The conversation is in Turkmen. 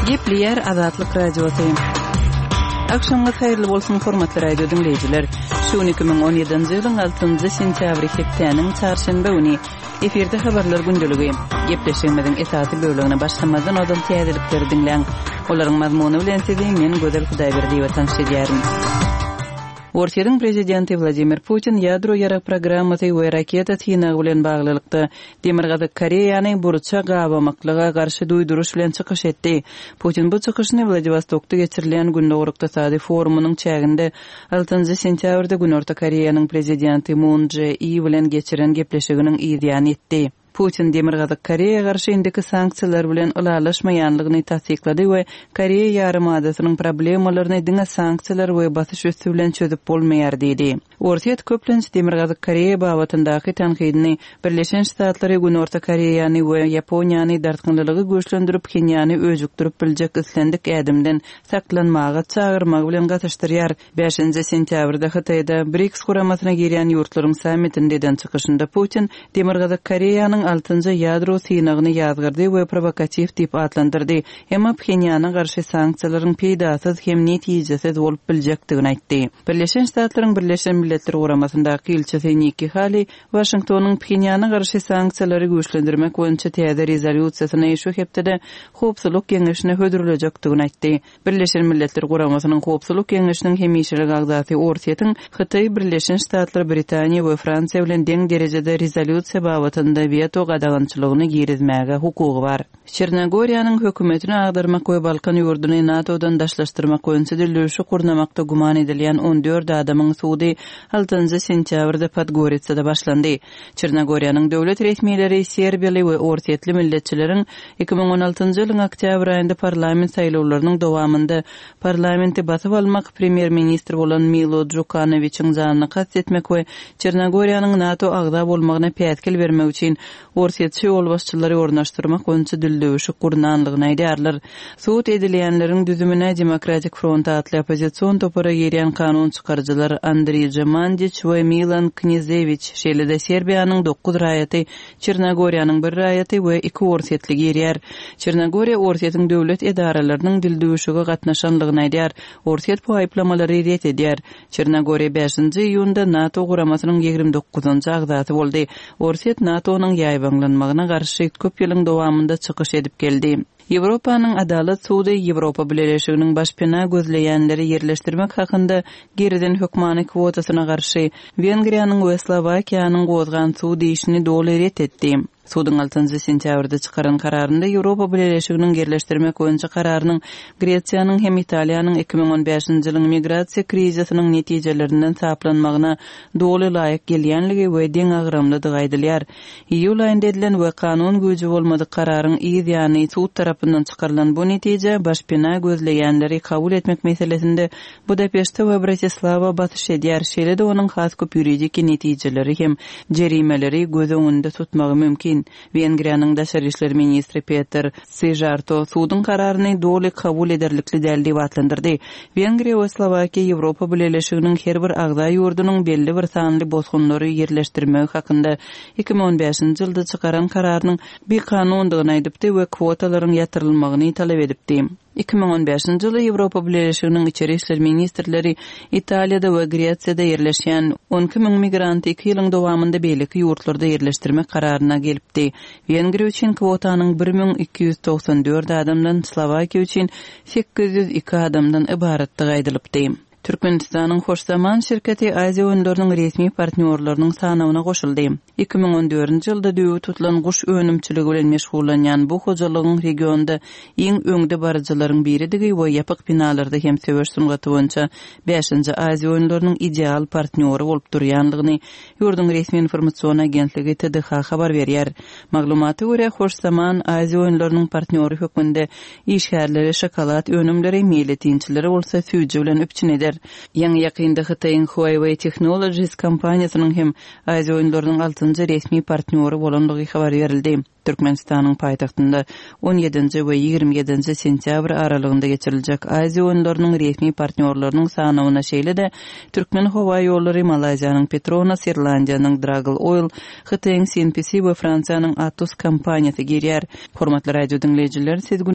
Gepleyer Azatlyk Radiosu. Akşamlar hayırlı bolsun hormatly radio dinleyijiler. Şu 2017-nji ýylyň 6-njy sentýabry hepdeniň çarşamba güni eferde habarlar gündeligi. Gepleşmeden etaty bölügine başlamadan odan täzelikleri dinleň. Olaryň mazmuny bilen sizi men Gözel Hudaýberdi we tanışdyrýarym. Ortiýanyň prezidenti Vladimir Putin ýadro ýarak programmasy we raketa tynagy bilen baglylykda Demirgazyk Koreýany burça gabamaklyga garşy duýduruş bilen çykyş etdi. Putin bu çykyşyny Vladivostokda geçirilen Gündoğru Iqtisady forumynyň çäginde 6-njy sentýabrda Günorta Koreýanyň prezidenti Moon Jae-in bilen geçiren gepleşiginiň ýa-da etdi. Putin Demirgazyk Koreýa garşy indiki sanksiýalar bilen ulalaşmaýanlygyny tasdiklady we Koreýa ýarymadasynyň problemalaryny diňe sanksiýalar we basyş üstü bilen çözüp bolmaýar diýdi. Ortiýat köplenç Demirgazyk Koreýa babatyndaky tanqidini Birleşen Ştatlary Günorta Koreýany we Ýaponiýany dartgynlygy göçlendirip Pxenýany özükdirip biljek islendik ädimden saklanmaga çağırmak bilen gatnaşdyrýar. 5-nji sentýabrda Hitaýda BRICS guramasyna girýän ýurtlaryň sammitinde çykyşynda Putin Demirgazyk Koreýanyň 6-njy ýadro synagyny ýazgyrdy we provokativ diýip adlandyrdy. Emma Pxenýana garşy sanksiýalaryň peýdasyz hem netijesiz bolup biljekdigini aýtdy. Birleşen Ştatlaryň Birleşen Milletler Guramasyndaky ilçesi Nikki Haley Washingtonyň Pxenýana garşy sanksiýalary güýçlendirmek boýunça täze rezolýusiýasyny şu hepde Howpsuzlyk Geňeşine hödürilecekdigini aýtdy. Birleşen Milletler Guramasynyň Howpsuzlyk Geňeşiniň hemişelik agzaty Ortiýatyň Hitaý, Birleşen Ştatlar, Britaniýa we Fransiýa bilen deň derejede rezolýusiýa babatynda veto gadagançylygyny girizmäge hukugy bar. Çernogoriýanyň hökümetini agdarmak we Balkan ýurduny NATO'dan daşlaşdyrmak boýunça dillüşi kurnamakda guman edilýän 14 adamyň sudy 6-njy sentýabrda Podgoricada başlandy. Çernogoriýanyň döwlet resmiýetleri Serbiýaly we ortiýetli milletçileriň 2016-njy ýylyň oktyabr aýynda parlament saýlawlarynyň dowamında parlamenti basyp almak premier ministr bolan Milo Djukanovićiň janyny kastetmek we Çernogoriýanyň NATO agza bolmagyna pätkil bermek üçin ortiýetçi ýol başçylary ornaşdyrmak boýunça dillüşi gurnanlygyny aýdarlar. Suwut edilýänleriň düzümine Demokratik Front adly opozisiýon topara ýerýän kanun çykarjylar Andriy Jemandić we Milan Knezević şeýle-de Serbiýanyň 9 raýaty, Çernogoriýanyň 1 raýaty we 2 ortiýetli ýerýär. Çernogoriýa ortiýetyň döwlet edaralarynyň dildüşige gatnaşanlygyny aýdýar. Ortiýet bu aýplamalary ret edýär. Çernogoriýa 5-nji iýunda NATO guramasynyň 29-njy agzaty boldy. Ortiýet NATO'nyň ýaýbanlanmagyna garşy köp ýylyň dowamında çykyş edip geldi. Ýewropanyň Adalet Sudy Ýewropa Birleşiginiň başpena gözleýänleri ýerleşdirmek hakynda geriden hökmany kwotasyna garşy Wengriýanyň we Slowakiýanyň gozgan sudy işini doly ret etdi. Sudyň 6-njy sentýabrda çykaran kararynda Ýewropa Birleşiginiň gerleşdirmek boýunça kararynyň Gretsiýanyň hem Italiýanyň 2015-nji ýylyň migrasiýa krizisynyň netijelerinden saplanmagyna doly laýyk gelýänligi we deň agramlydygy aýdylýar. Iýul aýynda edilen we kanun güýji bolmady kararyň ýa-ni sud tarapyndan çykarylan bu netije başpena gözleýänleri kabul etmek meselesinde Budapeşte we Bratislava batyş edýär. Şeýle-de onuň has köp ýuridik netijeleri hem jerimeleri göz öňünde tutmagy mümkin. Wengriýanyň daşary işler ministri Peter Szijjarto sudyň kararyny doly kabul ederlikli däl diýip atlandyrdy. Wengriýa we Slowakiýa Ýewropa Birleşiginiň her bir agza ýurdunyň belli bir sanly bozgunlary ýerleşdirmek hakynda 2015-nji ýylda çykaran kararynyň bir kanundygyny aýdypdy we kwotalaryň ýatyrylmagyny talap edipdi. 2015-nji ýyly Ýewropa Birleşiginiň içeri işler ministrleri Italiýada we Gretsiýada ýerleşýän 12.000 migranty 2 ýylyň dowamında beýleki ýurtlarda ýerleşdirmek kararyna gelipdi. Wengriýa üçin kwotanyň 1294 adamdan, Slowakiýa üçin 802 adamdan ibaratdygy aýdylypdy. Türkmenistanyň Hoşzaman şirketi Aziýa öňlerini resmi partnerlarynyň sanawyna goşuldy. 2014-nji ýylda düýü tutulan guş önümçiligi bilen meşgullanýan bu hojalygyň regionda iň öňde barjylaryň biridigi we ýapyk binalarda hem söwüş sungaty boýunça 5-nji Aziýa öňleriniň ideal partneri bolup durýanlygyny ýurdun resmi informasiýon agentligi TDH habar berýär. Maglumaty görä Hoşzaman Aziýa öňleriniň partneri hökmünde işgärleri şokolad önümleri, meýletinçileri bolsa süýji bilen öpçün eder. Ýa-ni ýakynda Hitaýyň Huawei Technologies kompaniýasynyň hem Aziýa öňleriniň 6-njy resmi partneri bolanlygy habar berildi. Türkmenistanyň paýtagtynda 17-nji we 27-nji sentýabr aralygynda geçiriljek Aziýa öňleriniň resmi partnerlarynyň sanawyna şeýle-de Türkmen howa ýollary Malaýziýanyň Petronas, Irlandiýanyň Dragl Oil, Hitaýyň CNPC we Fransiýanyň Atos kompaniýasy girýär. Hormatly radio dinleýijiler, siz